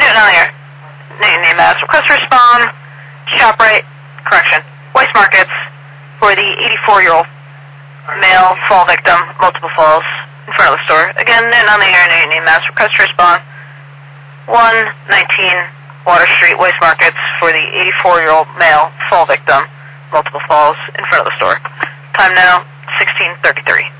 Newton on the air. Name as request to respond. ShopRite, correction, Weis Markets for the 84-year-old male fall victim, multiple falls in front of the store. Again, Newton on the air. Name as request to respond. 119 Water Street, Weis Markets for the 84-year-old male fall victim, multiple falls in front of the store. Time now, 16:33.